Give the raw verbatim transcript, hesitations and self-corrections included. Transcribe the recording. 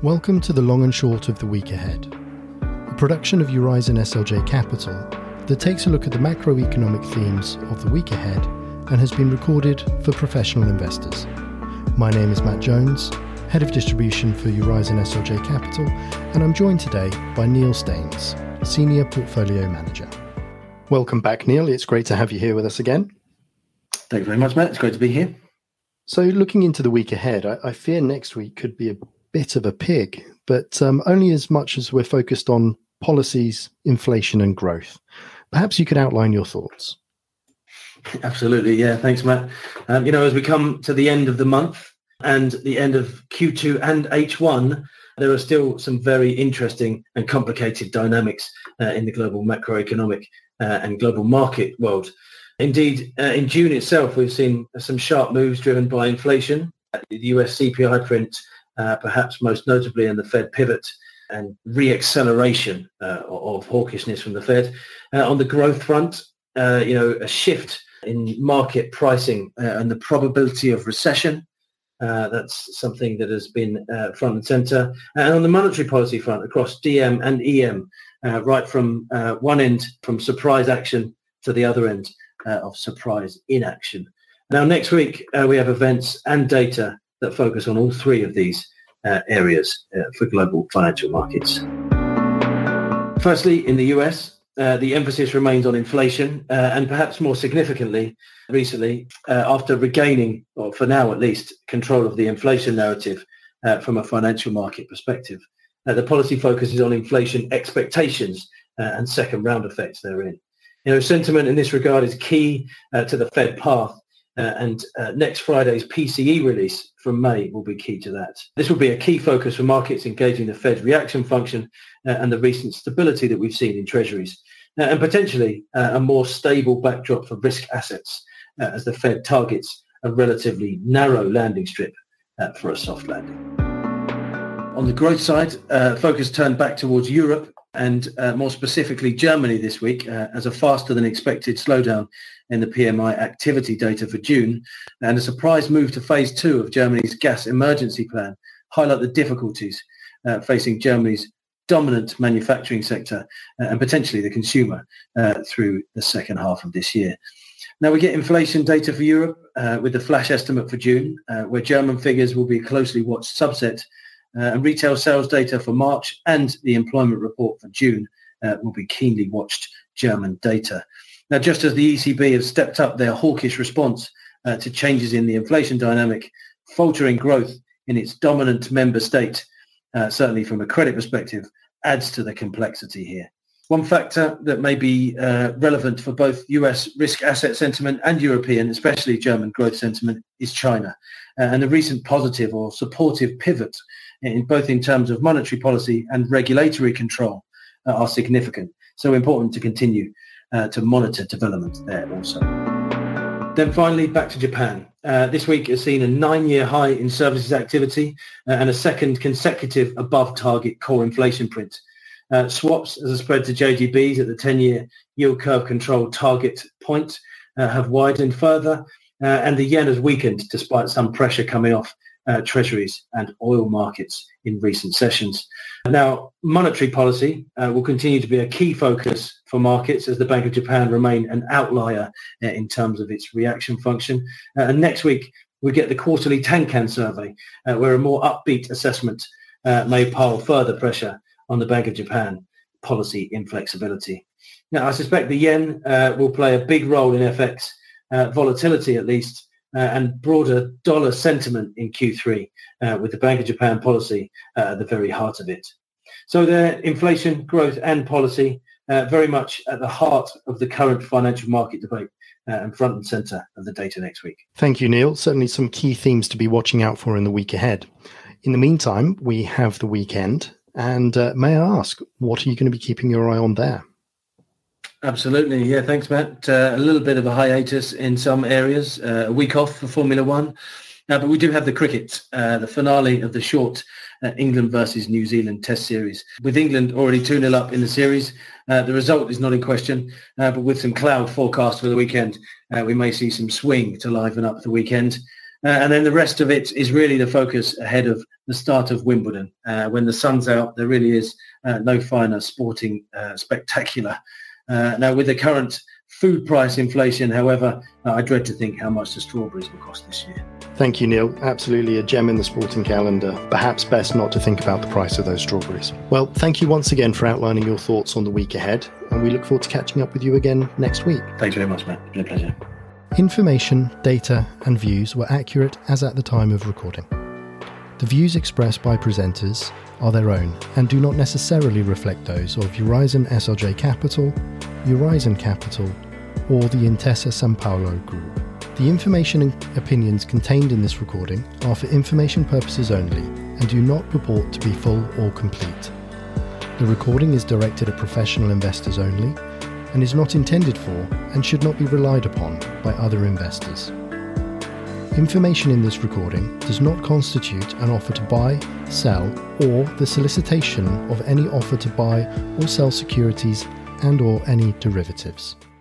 Welcome to the long and short of the week ahead, a production of Eurizon S L J Capital that takes a look at the macroeconomic themes of the week ahead and has been recorded for professional investors. My name is Matt Jones, Head of Distribution for Eurizon S L J Capital, and I'm joined today by Neil Staines, Senior Portfolio Manager. Welcome back, Neil. It's great to have you here with us again. Thank you very much, Matt. It's great to be here. So looking into the week ahead, I, I fear next week could be a bit of a pig, but um, only as much as we're focused on policies, inflation and growth. Perhaps you could outline your thoughts. Absolutely. Yeah. Thanks, Matt. Um, you know, as we come to the end of the month and the end of Q two and H one, there are still some very interesting and complicated dynamics uh, in the global macroeconomic uh, and global market world. Indeed, uh, in June itself, we've seen some sharp moves driven by inflation, the U S C P I print, uh, perhaps most notably in the Fed pivot and re-acceleration uh, of hawkishness from the Fed. Uh, on the growth front, uh, you know, a shift in market pricing uh, and the probability of recession. Uh, that's something that has been uh, front and center. And on the monetary policy front, across D M and E M, uh, right from uh, one end, from surprise action to the other end uh, of surprise inaction. Now, next week, uh, we have events and data that focus on all three of these uh, areas uh, for global financial markets. Firstly, in the U S, uh, the emphasis remains on inflation uh, and perhaps more significantly recently, uh, after regaining, or for now at least, control of the inflation narrative uh, from a financial market perspective. Uh, the policy focuses on inflation expectations uh, and second round effects therein. You know, sentiment in this regard is key uh, to the Fed path. Uh, and uh, next Friday's P C E release from May will be key to that. This will be a key focus for markets engaging the Fed's reaction function uh, and the recent stability that we've seen in treasuries, uh, and potentially uh, a more stable backdrop for risk assets uh, as the Fed targets a relatively narrow landing strip uh, for a soft landing. On the growth side, uh, focus turned back towards Europe and uh, more specifically Germany this week uh, as a faster than expected slowdown in the P M I activity data for June and a surprise move to phase two of Germany's gas emergency plan highlight the difficulties uh, facing Germany's dominant manufacturing sector uh, and potentially the consumer uh, through the second half of this year. Now we get inflation data for Europe uh, with the flash estimate for June, uh, where German figures will be a closely watched subset. Uh, and retail sales data for March and the employment report for June uh, will be keenly watched German data. Now, just as the E C B have stepped up their hawkish response uh, to changes in the inflation dynamic, faltering growth in its dominant member state, uh, certainly from a credit perspective, adds to the complexity here. One factor that may be uh, relevant for both U S risk asset sentiment and European, especially German growth sentiment, is China. Uh, and the recent positive or supportive pivot in both in terms of monetary policy and regulatory control uh, are significant. So important to continue uh, to monitor development there also. Then finally, back to Japan. Uh, this week has seen a nine-year high in services activity uh, and a second consecutive above target core inflation print. Uh, swaps as a spread to J G Bs at the ten-year yield curve control target point uh, have widened further uh, and the yen has weakened despite some pressure coming off Uh, treasuries and oil markets in recent sessions. Now, monetary policy uh, will continue to be a key focus for markets as the Bank of Japan remain an outlier uh, in terms of its reaction function. Uh, and next week, we get the quarterly Tankan survey, uh, where a more upbeat assessment uh, may pile further pressure on the Bank of Japan policy inflexibility. Now, I suspect the yen uh, will play a big role in F X uh, volatility, at least, Uh, and broader dollar sentiment in Q three, uh, with the Bank of Japan policy uh, at the very heart of it. So there, inflation, growth and policy uh, very much at the heart of the current financial market debate uh, and front and centre of the data next week. Thank you, Neil. Certainly some key themes to be watching out for in the week ahead. In the meantime, we have the weekend. And uh, may I ask, what are you going to be keeping your eye on there? Absolutely. Yeah, thanks, Matt. Uh, a little bit of a hiatus in some areas, uh, a week off for Formula One. Uh, but we do have the cricket, uh, the finale of the short uh, England versus New Zealand Test Series. With England already two nil up in the series, uh, the result is not in question. Uh, but with some cloud forecast for the weekend, uh, we may see some swing to liven up the weekend. Uh, and then the rest of it is really the focus ahead of the start of Wimbledon. Uh, when the sun's out, there really is uh, no finer sporting uh, spectacular. Uh, now, with the current food price inflation, however, uh, I dread to think how much the strawberries will cost this year. Thank you, Neil. Absolutely a gem in the sporting calendar. Perhaps best not to think about the price of those strawberries. Well, thank you once again for outlining your thoughts on the week ahead, and we look forward to catching up with you again next week. Thanks very much, Matt. It's been a pleasure. Information, data, and views were accurate as at the time of recording. The views expressed by presenters are their own and do not necessarily reflect those of Eurizon S L J Capital, Eurizon Capital, or the Intesa Sanpaolo Group. The information and opinions contained in this recording are for information purposes only and do not purport to be full or complete. The recording is directed at professional investors only and is not intended for and should not be relied upon by other investors. Information in this recording does not constitute an offer to buy, sell, or the solicitation of any offer to buy or sell securities and or any derivatives.